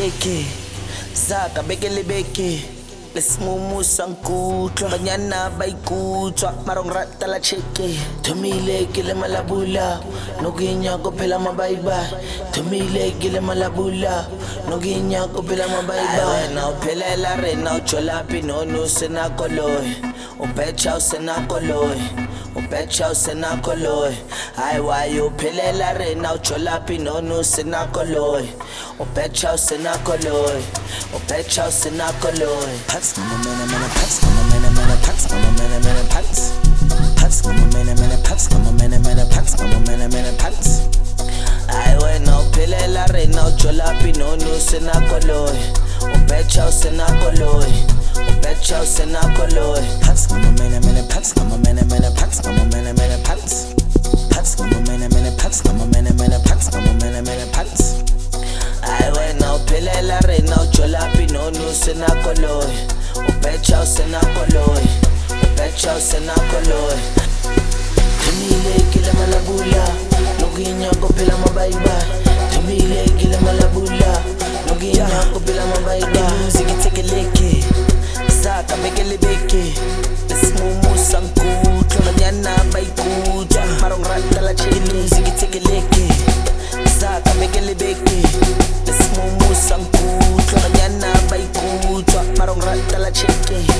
leke Zaka beke lebeke Lesmumu sankutwa Banyana baikutwa Marong rata la cheke Tumile kile malabula Noginya ko pela mabaiba Tumile kile malabula Noginya ko pela mabaiba Wena upele la rena uchola pinonu sena koloy Upecha usena koloy Upecha usena koloy Ay wayo upele la rena uchola pinonu sena koloy Upecha usena koloy Upecha usena koloy Pats, I'm a man, pats, I'm a man, pats, I'm a man, pats. Pats, I'm a man, pats, I'm a man, pats, I'm a man, pats. Ay bueno, pele la reina, uchola pinonu sena koloy. Upecha usena koloy. Upecha usena koloy. Pats, I'm a man, pats, I'm a man, pats, I'm a man, pats. Pats, I'm a man, pats, I'm a man, pats, I'm a man, pats. Ay bueno, pele la reina, uchola pinonu sena koloy. Upecha usena koloy. Upecha usena koloy. Tumile kile malabula Noginya ko pila mabaiba Tumile kile malabula Noginya ko pila mabaiba Zigi teke leke Zaka beke lebeke Lesmumu sankutwa Banyana baikutwa Marong rata la cheke Zigi teke leke Zaka beke lebeke Lesmumu sankutwa Banyana baikutwa Marong rata la cheke